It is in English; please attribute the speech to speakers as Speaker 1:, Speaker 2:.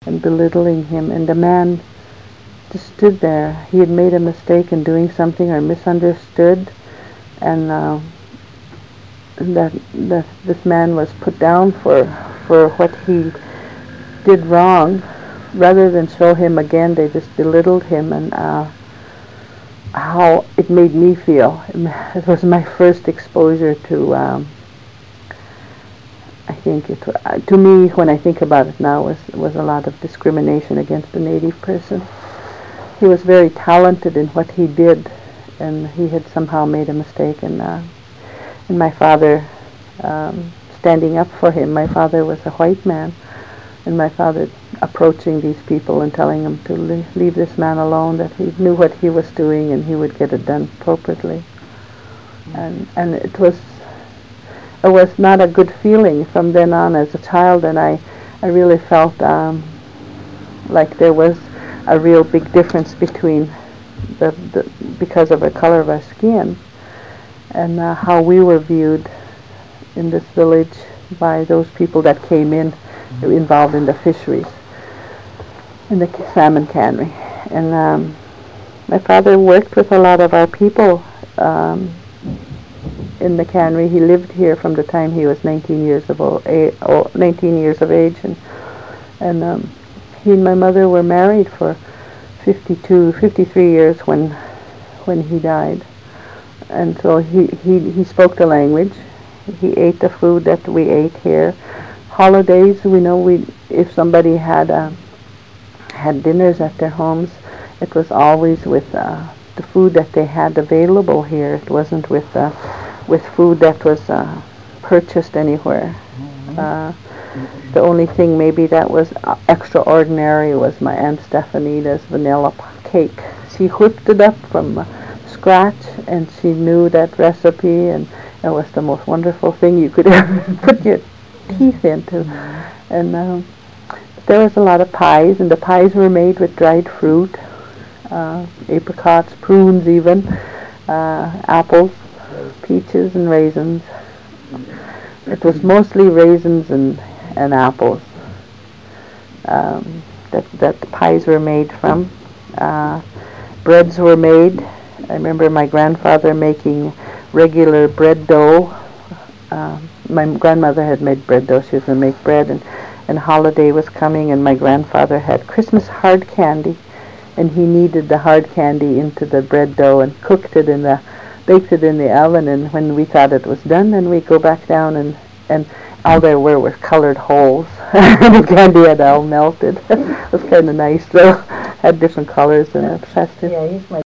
Speaker 1: and belittling him. And the man just stood there. He had made a mistake in doing something or misunderstood, and that this man was put down for what he did wrong. Rather than show him again, they just belittled him, and how it made me feel. It was my first exposure to, I think to me, when I think about it now, was a lot of discrimination against the Native person. He was very talented in what he did, and he had somehow made a mistake, and my father standing up for him. My father was a white man, and my father approaching these people and telling them to leave this man alone, that he knew what he was doing and he would get it done appropriately. And it was not a good feeling from then on as a child, and I really felt like there was a real big difference between because of the color of our skin, and how we were viewed in this village by those people that came in involved in the fisheries, in the salmon cannery. And my father worked with a lot of our people in the cannery. He lived here from the time he was 19 years of age, and he and my mother were married for 53 years when he died. And so he spoke the language. He ate the food that we ate here. Holidays, if somebody had dinners at their homes, it was always with the food that they had available here. It wasn't with food that was purchased anywhere. The only thing maybe that was extraordinary was my Aunt Stephanida's vanilla cake. She whipped it up from scratch, and she knew that recipe, and it was the most wonderful thing you could ever put your teeth into. And there was a lot of pies, and the pies were made with dried fruit, apricots, prunes even, apples, peaches, and raisins. It was mostly raisins and apples that the pies were made from. Breads were made. I remember my grandfather making regular bread dough. My grandmother had made bread dough. She was going to make bread, and holiday was coming, and my grandfather had Christmas hard candy, and he kneaded the hard candy into the bread dough and baked it in the oven. And when we thought it was done, then we go back down, and all there were colored holes. The candy had all melted. It was kind of nice, though. Had different colors and it. Yeah, he's my